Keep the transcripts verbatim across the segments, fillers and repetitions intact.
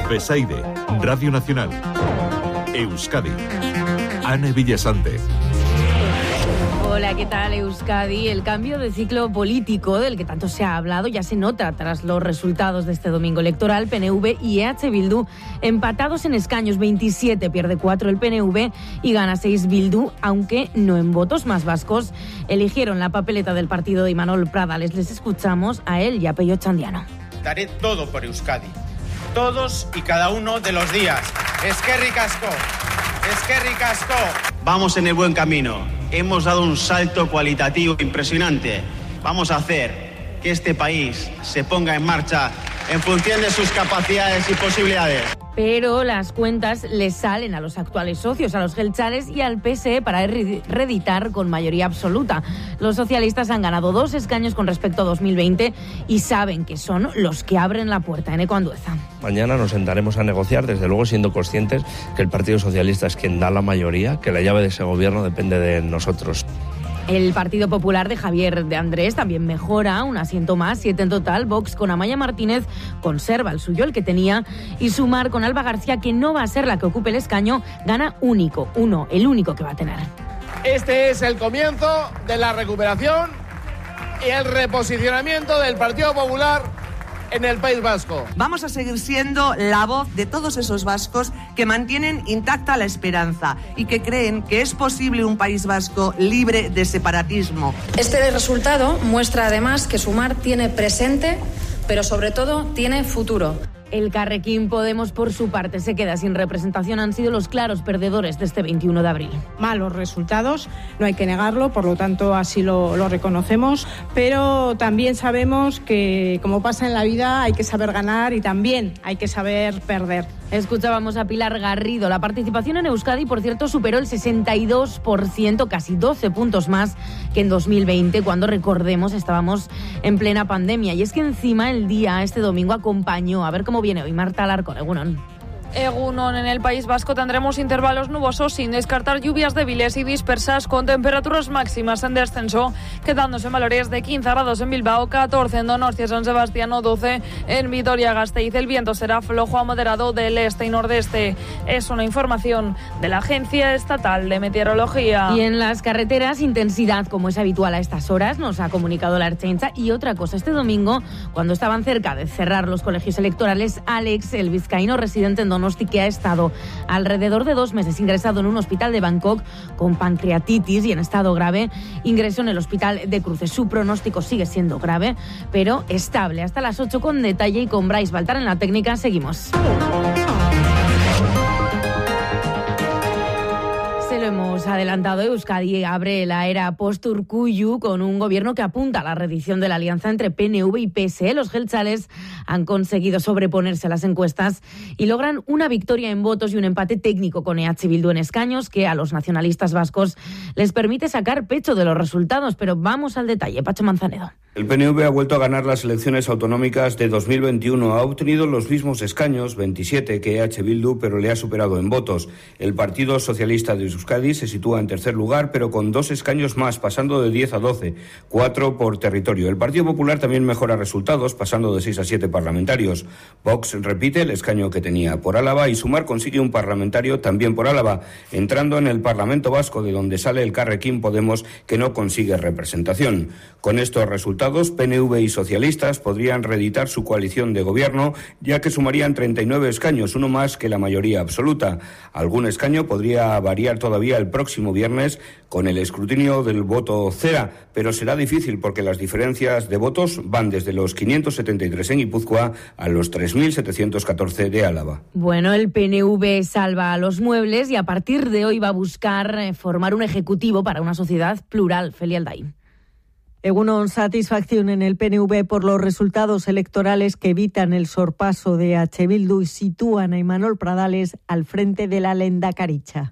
Besaide, Radio Nacional. Euskadi. Ane Villasante. Hola, ¿qué tal, Euskadi? El cambio de ciclo político del que tanto se ha hablado ya se nota tras los resultados de este domingo electoral. P N V y E H Bildu empatados en escaños, veintisiete, pierde cuatro el P N V y gana seis Bildu, aunque no en votos. Más vascos eligieron la papeleta del partido de Imanol Pradales. Les escuchamos a él y a Pello Chandiano. Daré todo por Euskadi, todos y cada uno de los días. Eskerrik asko, eskerrik asko. Vamos en el buen camino. Hemos dado un salto cualitativo impresionante. Vamos a hacer que este país se ponga en marcha en función de sus capacidades y posibilidades. Pero las cuentas les salen a los actuales socios, a los jeltzales y al P S E para reeditar con mayoría absoluta. Los socialistas han ganado dos escaños con respecto a dos mil veinte y saben que son los que abren la puerta. Eneco Andueza. Mañana nos sentaremos a negociar, desde luego siendo conscientes que el Partido Socialista es quien da la mayoría, que la llave de ese gobierno depende de nosotros. El Partido Popular de Javier de Andrés también mejora, un asiento más, siete en total. Vox con Amaia Martínez conserva el suyo, el que tenía, y Sumar con Alba García, que no va a ser la que ocupe el escaño, gana único, uno, el único que va a tener. Este es el comienzo de la recuperación y el reposicionamiento del Partido Popular en el País Vasco. Vamos a seguir siendo la voz de todos esos vascos que mantienen intacta la esperanza y que creen que es posible un País Vasco libre de separatismo. Este resultado muestra además que Sumar tiene presente, pero sobre todo tiene futuro. El Carrequín Podemos, por su parte, se queda sin representación. Han sido los claros perdedores de este veintiuno de abril. Malos resultados, no hay que negarlo, por lo tanto así lo, lo reconocemos, pero también sabemos que, como pasa en la vida, hay que saber ganar y también hay que saber perder. Escuchábamos a Pilar Garrido. La participación en Euskadi, por cierto, superó el sesenta y dos por ciento, casi doce puntos más que en dos mil veinte, cuando, recordemos, estábamos en plena pandemia. Y es que encima el día, este domingo, acompañó, a ver cómo viene hoy, Marta Alarcón, Egunon. Egunon, en el País Vasco tendremos intervalos nubosos sin descartar lluvias débiles y dispersas con temperaturas máximas en descenso, quedándose en valores de quince grados en Bilbao, catorce en Donostia, San Sebastián o doce en Vitoria-Gasteiz. El viento será flojo a moderado del este y nordeste. Es una información de la Agencia Estatal de Meteorología. Y en las carreteras, intensidad como es habitual a estas horas, nos ha comunicado la Ertzaintza. Y otra cosa, este domingo, cuando estaban cerca de cerrar los colegios electorales, Alex, el vizcaíno residente en Donostia, que ha estado alrededor de dos meses ingresado en un hospital de Bangkok con pancreatitis y en estado grave, ingresó en el hospital de Cruces. Su pronóstico sigue siendo grave, pero estable. Hasta las ocho con detalle y con Bryce Baltar en la técnica. Seguimos. Se lo hemos adelantado. Euskadi abre la era post-Urkullu con un gobierno que apunta a la reedición de la alianza entre P N V y P S E. Los jeltzales han conseguido sobreponerse a las encuestas y logran una victoria en votos y un empate técnico con E H Bildu en escaños, que a los nacionalistas vascos les permite sacar pecho de los resultados. Pero vamos al detalle. Pacho Manzanedo. El P N V ha vuelto a ganar las elecciones autonómicas de dos mil veintiuno. Ha obtenido los mismos escaños, veintisiete, que E H Bildu, pero le ha superado en votos. El Partido Socialista de Euskadi se sitúa en tercer lugar, pero con dos escaños más, pasando de diez a doce, cuatro por territorio. El Partido Popular también mejora resultados, pasando de seis a siete parlamentarios. Vox repite el escaño que tenía por Álava y Sumar consigue un parlamentario también por Álava, entrando en el Parlamento Vasco, de donde sale el Carrequín Podemos, que no consigue representación. Con estos resultados, P N V y socialistas podrían reeditar su coalición de gobierno, ya que sumarían treinta y nueve escaños, uno más que la mayoría absoluta. Algún escaño podría variar todavía el próximo viernes con el escrutinio del voto cera, pero será difícil porque las diferencias de votos van desde los quinientos setenta y tres en Guipúzcoa a los tres mil setecientos catorce de Álava. Bueno, el P N V salva los muebles y a partir de hoy va a buscar formar un ejecutivo para una sociedad plural. Feli Alday. Egunon, satisfacción en el P N V por los resultados electorales que evitan el sorpaso de E H Bildu y sitúan a Imanol Pradales al frente de la Lehendakaritza.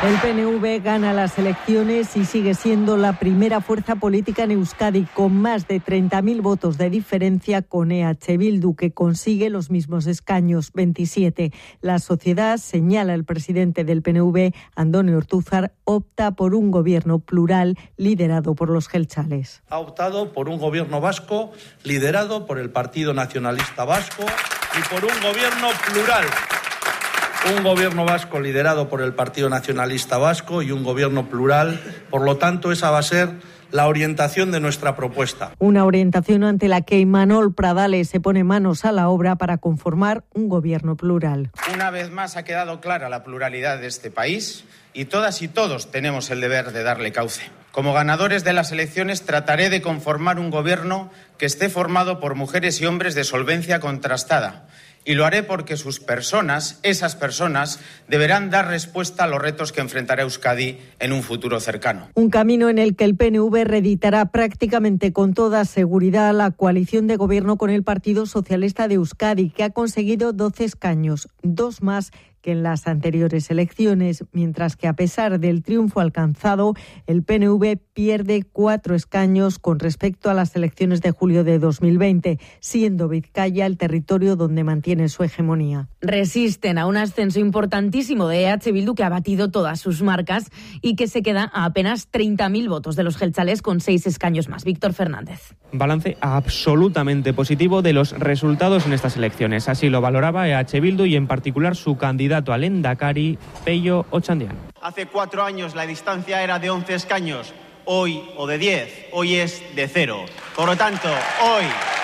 El P N V gana las elecciones y sigue siendo la primera fuerza política en Euskadi, con más de treinta mil votos de diferencia con E H Bildu, que consigue los mismos escaños, veintisiete. La sociedad, señala el presidente del P N V, Andoni Ortúzar, opta por un gobierno plural liderado por los jeltzales. Ha optado por un gobierno vasco liderado por el Partido Nacionalista Vasco y por un gobierno plural. Un gobierno vasco liderado por el Partido Nacionalista Vasco y un gobierno plural. Por lo tanto, esa va a ser la orientación de nuestra propuesta. Una orientación ante la que Imanol Pradales se pone manos a la obra para conformar un gobierno plural. Una vez más ha quedado clara la pluralidad de este país y todas y todos tenemos el deber de darle cauce. Como ganadores de las elecciones trataré de conformar un gobierno que esté formado por mujeres y hombres de solvencia contrastada. Y lo haré porque sus personas, esas personas, deberán dar respuesta a los retos que enfrentará Euskadi en un futuro cercano. Un camino en el que el P N V reeditará prácticamente con toda seguridad la coalición de gobierno con el Partido Socialista de Euskadi, que ha conseguido doce escaños, dos más que en las anteriores elecciones, mientras que a pesar del triunfo alcanzado, el P N V pierde cuatro escaños con respecto a las elecciones de julio de dos mil veinte, siendo Vizcaya el territorio donde mantiene su hegemonía. Resisten a un ascenso importantísimo de E H Bildu, que ha batido todas sus marcas y que se queda a apenas treinta mil votos de los jeltzales, con seis escaños más. Víctor Fernández. Balance absolutamente positivo de los resultados en estas elecciones. Así lo valoraba E H Bildu y en particular su candidato al Lehendakari, Pello Otxandiano. Hace cuatro años la distancia era de once escaños, hoy o de diez, hoy es de cero. Por lo tanto, hoy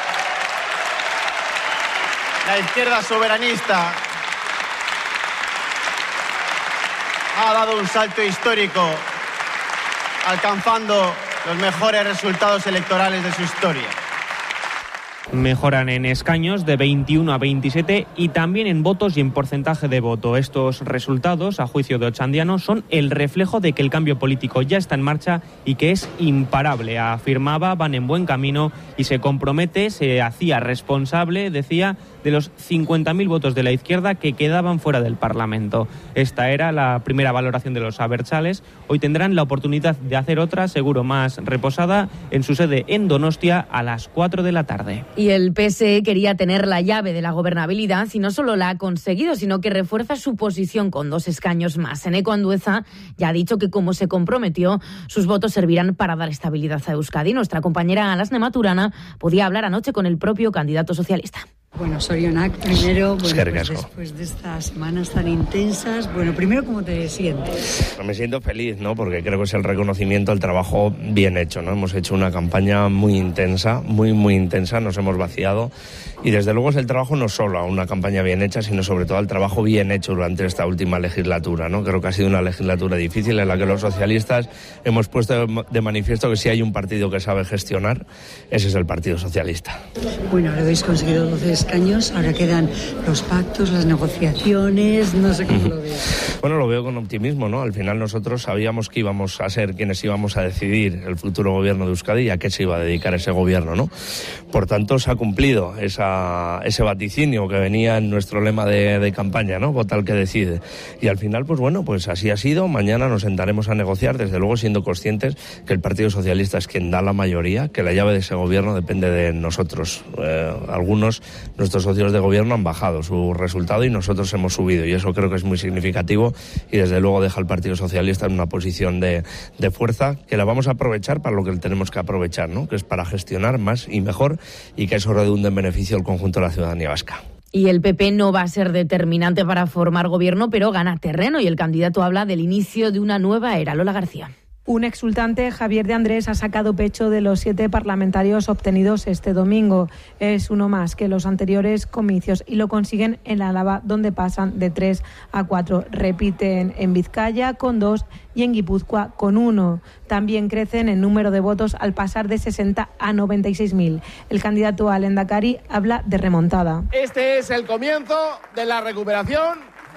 la izquierda soberanista ha dado un salto histórico, alcanzando los mejores resultados electorales de su historia. Mejoran en escaños de veintiuno a veintisiete y también en votos y en porcentaje de voto. Estos resultados, a juicio de Otxandiano, son el reflejo de que el cambio político ya está en marcha y que es imparable. Afirmaba, van en buen camino y se compromete, se hacía responsable, decía, de los cincuenta mil votos de la izquierda que quedaban fuera del Parlamento. Esta era la primera valoración de los abertzales. Hoy tendrán la oportunidad de hacer otra, seguro más reposada, en su sede en Donostia a las cuatro de la tarde. Y el P S E quería tener la llave de la gobernabilidad y no solo la ha conseguido, sino que refuerza su posición con dos escaños más. Eneko Andueza ya ha dicho que, como se comprometió, sus votos servirán para dar estabilidad a Euskadi. Nuestra compañera Alasne Maturana podía hablar anoche con el propio candidato socialista. Bueno, Sorionak, primero, bueno, pues después de estas semanas tan intensas, bueno, primero, ¿cómo te sientes? Me siento feliz, ¿no? Porque creo que es el reconocimiento al trabajo bien hecho, ¿no? Hemos hecho una campaña muy intensa, muy, muy intensa, nos hemos vaciado y desde luego es el trabajo no solo a una campaña bien hecha, sino sobre todo al trabajo bien hecho durante esta última legislatura, ¿no? Creo que ha sido una legislatura difícil en la que los socialistas hemos puesto de manifiesto que si hay un partido que sabe gestionar, ese es el Partido Socialista. Bueno, ahora habéis conseguido doce escaños, ahora quedan los pactos, las negociaciones, no sé cómo lo veo. Bueno, lo veo con optimismo, ¿no? Al final nosotros sabíamos que íbamos a ser quienes íbamos a decidir el futuro gobierno de Euskadi y a qué se iba a dedicar ese gobierno, ¿no? Por tanto, se ha cumplido esa, ese vaticinio que venía en nuestro lema de, de campaña, ¿no? Vota el que decide. Y al final, pues bueno, pues así ha sido. Mañana nos sentaremos a negociar, desde luego siendo conscientes que el Partido Socialista es quien da la mayoría, que la llave de ese gobierno depende de nosotros. Eh, algunos, nuestros socios de gobierno, han bajado su resultado y nosotros hemos subido, y eso creo que es muy significativo y desde luego deja al Partido Socialista en una posición de, de fuerza que la vamos a aprovechar para lo que tenemos que aprovechar, ¿no? Que es para gestionar más y mejor y que eso redunde en beneficio del conjunto de la ciudadanía vasca. Y el P P no va a ser determinante para formar gobierno, pero gana terreno y el candidato habla del inicio de una nueva era. Lola García. Un exultante Javier de Andrés ha sacado pecho de los siete parlamentarios obtenidos este domingo. Es uno más que los anteriores comicios y lo consiguen en Álava, donde pasan de tres a cuatro. Repiten en Vizcaya con dos y en Guipúzcoa con uno. También crecen en número de votos al pasar de sesenta a noventa y seis mil. El candidato al Lehendakari habla de remontada. Este es el comienzo de la recuperación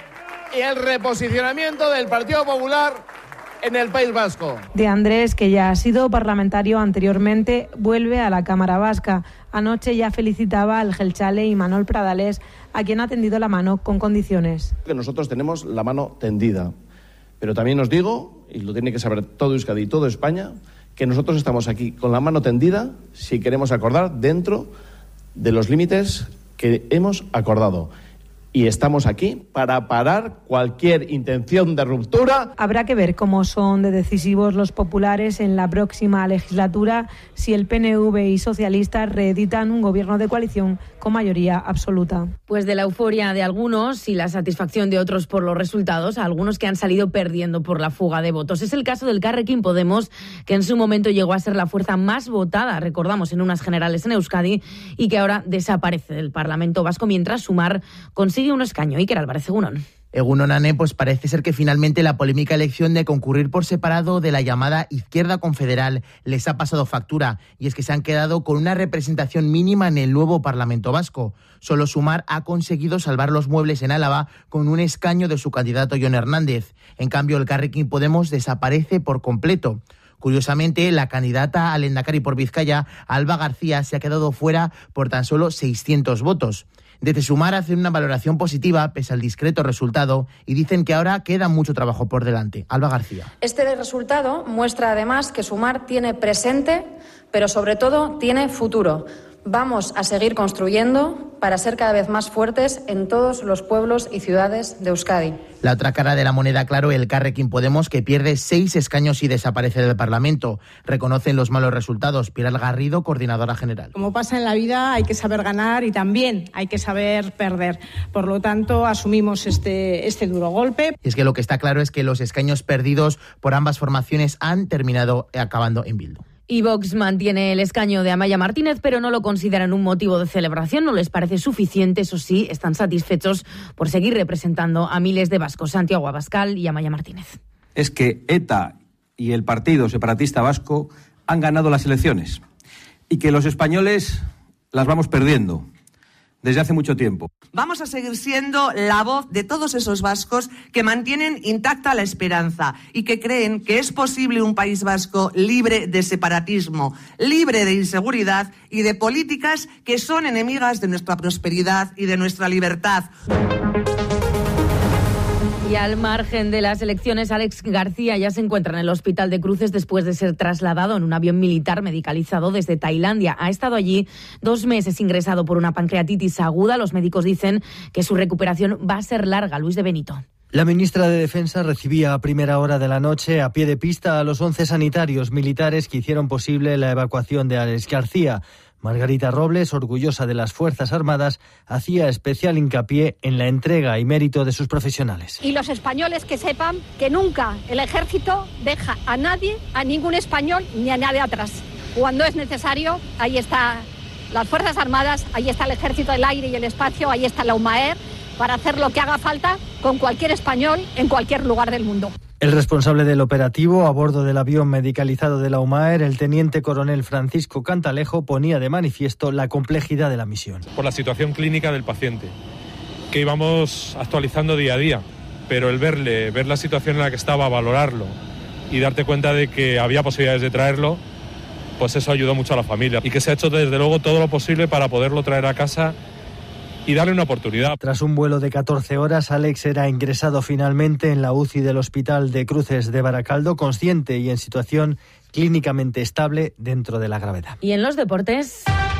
y el reposicionamiento del Partido Popular en el País Vasco. De Andrés, que ya ha sido parlamentario anteriormente, vuelve a la Cámara Vasca. Anoche ya felicitaba al jeltzale Imanol Pradales, a quien ha tendido la mano con condiciones. Nosotros tenemos la mano tendida, Pero también os digo, y lo tiene que saber todo Euskadi y toda España, que nosotros estamos aquí con la mano tendida si queremos acordar dentro de los límites que hemos acordado. Y estamos aquí para parar cualquier intención de ruptura. Habrá que ver cómo son de decisivos los populares en la próxima legislatura si el P N V y socialistas reeditan un gobierno de coalición con mayoría absoluta. Pues de la euforia de algunos y la satisfacción de otros por los resultados, a algunos que han salido perdiendo por la fuga de votos. Es el caso del Carrequín Podemos, que en su momento llegó a ser la fuerza más votada, recordamos, en unas generales en Euskadi, y que ahora desaparece del Parlamento Vasco, mientras Sumar consigue un escaño. Iker Álvarez, Egunon. Egunon, Ane, pues parece ser que finalmente la polémica elección de concurrir por separado de la llamada izquierda confederal les ha pasado factura, y es que se han quedado con una representación mínima en el nuevo Parlamento Vasco. Solo Sumar ha conseguido salvar los muebles en Álava con un escaño de su candidato Jon Hernández. En cambio, el Carrequín Podemos desaparece por completo. Curiosamente, la candidata al Lehendakari por Vizcaya, Alba García, se ha quedado fuera por tan solo seiscientos votos. Desde Sumar hacen una valoración positiva pese al discreto resultado y dicen que ahora queda mucho trabajo por delante. Alba García. Este resultado muestra además que Sumar tiene presente, pero sobre todo tiene futuro. Vamos a seguir construyendo para ser cada vez más fuertes en todos los pueblos y ciudades de Euskadi. La otra cara de la moneda, claro, el Carrequín Podemos, que pierde seis escaños y desaparece del Parlamento. Reconocen los malos resultados. Pilar Garrido, coordinadora general. Como pasa en la vida, hay que saber ganar y también hay que saber perder. Por lo tanto, asumimos este, este duro golpe. Y es que lo que está claro es que los escaños perdidos por ambas formaciones han terminado acabando en Bildu. Y Vox mantiene el escaño de Amaia Martínez, pero no lo consideran un motivo de celebración, no les parece suficiente. Eso sí, están satisfechos por seguir representando a miles de vascos. Santiago Abascal y Amaia Martínez. Es que ETA y el Partido Separatista Vasco han ganado las elecciones y que los españoles las vamos perdiendo desde hace mucho tiempo. Vamos a seguir siendo la voz de todos esos vascos que mantienen intacta la esperanza y que creen que es posible un País Vasco libre de separatismo, libre de inseguridad y de políticas que son enemigas de nuestra prosperidad y de nuestra libertad. Y al margen de las elecciones, Alex García ya se encuentra en el Hospital de Cruces después de ser trasladado en un avión militar medicalizado desde Tailandia. Ha estado allí dos meses ingresado por una pancreatitis aguda. Los médicos dicen que su recuperación va a ser larga. Luis de Benito. La ministra de Defensa recibía a primera hora de la noche a pie de pista a los once sanitarios militares que hicieron posible la evacuación de Alex García. Margarita Robles, orgullosa de las Fuerzas Armadas, hacía especial hincapié en la entrega y mérito de sus profesionales. Y los españoles que sepan que nunca el ejército deja a nadie, a ningún español, ni a nadie atrás. Cuando es necesario, ahí están las Fuerzas Armadas, ahí está el Ejército del Aire y el Espacio, ahí está la UMAER, para hacer lo que haga falta con cualquier español en cualquier lugar del mundo. El responsable del operativo a bordo del avión medicalizado de la UMAER, el teniente coronel Francisco Cantalejo, ponía de manifiesto la complejidad de la misión. Por la situación clínica del paciente, que íbamos actualizando día a día, pero el verle, ver la situación en la que estaba, valorarlo y darte cuenta de que había posibilidades de traerlo, pues eso ayudó mucho a la familia. Y que se ha hecho desde luego todo lo posible para poderlo traer a casa y darle una oportunidad. Tras un vuelo de catorce horas, Alex era ingresado finalmente en la U C I del Hospital de Cruces de Baracaldo, consciente y en situación clínicamente estable dentro de la gravedad. Y en los deportes...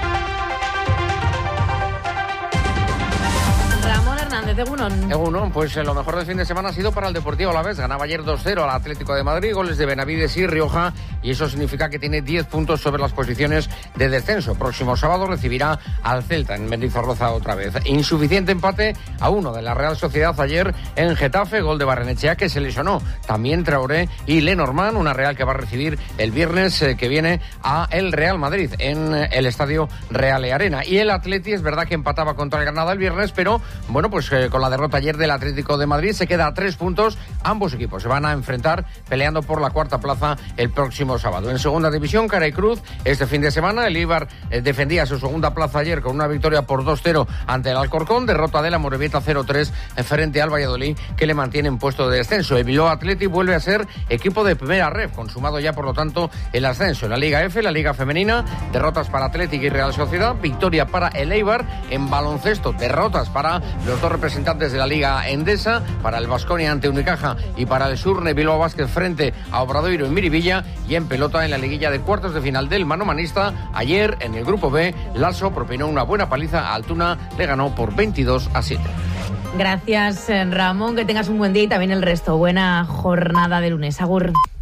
Egunon. Egunon, pues lo mejor del fin de semana ha sido para el Deportivo Alavés. Ganaba ayer dos cero al Atlético de Madrid, goles de Benavides y Rioja, y eso significa que tiene diez puntos sobre las posiciones de descenso. Próximo sábado recibirá al Celta en Mendizorroza otra vez. Insuficiente empate a uno de la Real Sociedad ayer en Getafe, gol de Barrenechea que se lesionó. También Traoré y Lenormand, una Real que va a recibir el viernes eh, que viene a el Real Madrid en el Estadio Real e Arena. Y el Atleti es verdad que empataba contra el Granada el viernes, pero bueno, pues eh, con la derrota ayer del Atlético de Madrid se queda a tres puntos. Ambos equipos se van a enfrentar peleando por la cuarta plaza el próximo sábado. En segunda división, cara y cruz, este fin de semana el Eibar eh, defendía su segunda plaza ayer con una victoria por dos cero ante el Alcorcón, derrota de la Morevieta cero tres frente al Valladolid, que le mantiene en puesto de descenso. El Bilbao Athletic vuelve a ser equipo de primera ref, consumado ya por lo tanto el ascenso. En la Liga F, la Liga Femenina, derrotas para Athletic y Real Sociedad, victoria para el Eibar. En baloncesto, derrotas para los dos representantes representantes de la Liga Endesa, para el Baskonia ante Unicaja y para el Surne Bilbao Basket frente a Obradoiro en Miribilla, y en pelota en la liguilla de cuartos de final del manomanista. Ayer en el grupo B, Lasso propinó una buena paliza a Altuna, le ganó por veintidós a siete. Gracias, Ramón, que tengas un buen día y también el resto. Buena jornada de lunes. Agur.